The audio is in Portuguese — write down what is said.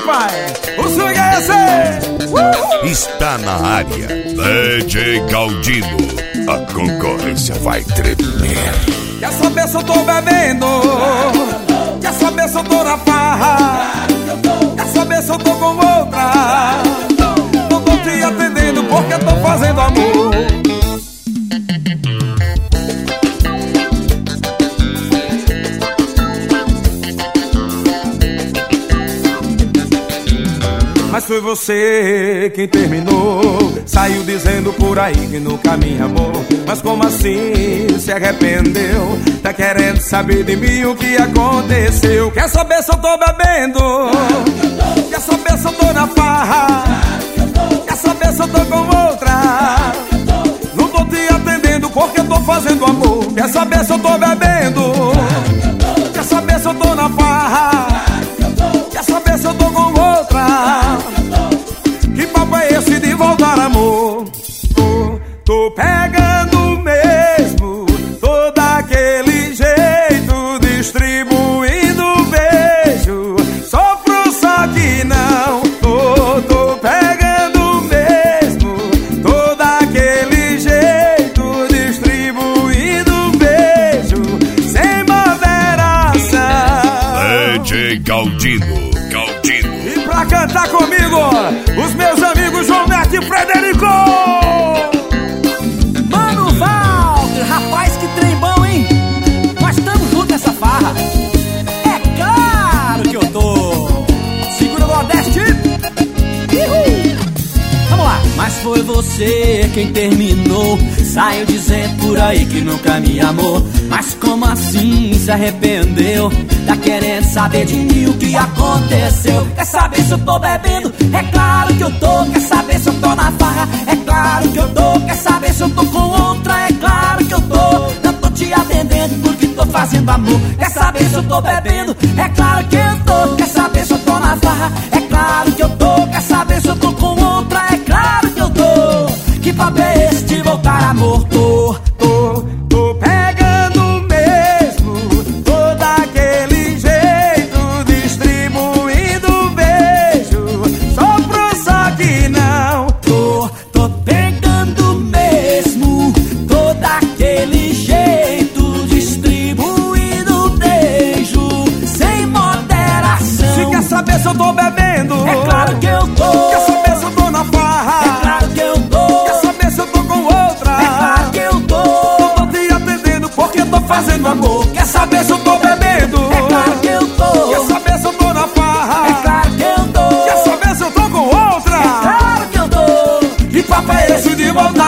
pai. O swing é esse. Está na área DJ Galdino. A concorrência vai tremer. Quer saber se eu tô bebendo? Quer saber se eu tô na farra? Quer saber se eu tô com outra? Não tô te atendendo porque tô fazendo amor. Mas foi você quem terminou. Saiu dizendo por aí que nunca me amou. Mas como assim se arrependeu? Tá querendo saber de mim o que aconteceu? Quer saber se eu tô bebendo? Quer saber se eu tô na farra? Quer saber se eu tô com outra? Não tô te atendendo porque tô fazendo amor. Quer saber se eu tô bebendo? Quer saber se eu tô na farra? Quer saber se eu tô com outra? Que papo é esse de voltar, amor? Tô pegando mesmo, tô daquele jeito, distribuindo beijo, sopro só que não. Tô pegando mesmo, tô daquele jeito, distribuindo beijo, sem moderação. DJ Galdino. E pra cantar comigo, os meus amigos João Neto e Frederico. Mano Valdir, rapaz, que trem bom, hein? Nós estamos juntos nessa farra. É claro que eu tô. Segura o Nordeste. Uhul. Vamos lá. Mas foi você quem terminou. Saiu dizendo por aí que nunca me amou. Mas como assim se arrependeu? Tá querendo saber de mim o que aconteceu? Quer saber se eu tô bebendo? É claro que eu tô. Quer saber se eu tô na farra? É claro que eu tô. Quer saber se eu tô com outra? É claro que eu tô. Não tô te atendendo porque tô fazendo amor. Quer saber se eu tô bebendo? É claro que eu tô. Quer saber se eu tô na farra? É claro que eu tô. Quer saber se eu tô com outra? É claro que eu tô. Que papo é esse de voltar, amor? Tô pegando mesmo, tô daquele jeito, distribuindo beijo, sopro só que não. Tô pegando mesmo, tô daquele jeito, distribuindo beijo, sem moderação. Se quer saber se eu tô bebendo? É claro que eu tô. Quer saber se eu tô na farra? É claro que eu tô. Quer saber se eu tô com outra? É claro que eu tô. Não tô te atendendo porque tô fazendo amor. Quer saber se eu tô bebendo? É claro que eu tô. Quer saber se eu tô na farra? É claro que eu tô. Quer saber se eu tô com outra? É claro que eu tô. Que papo é esse de voltar?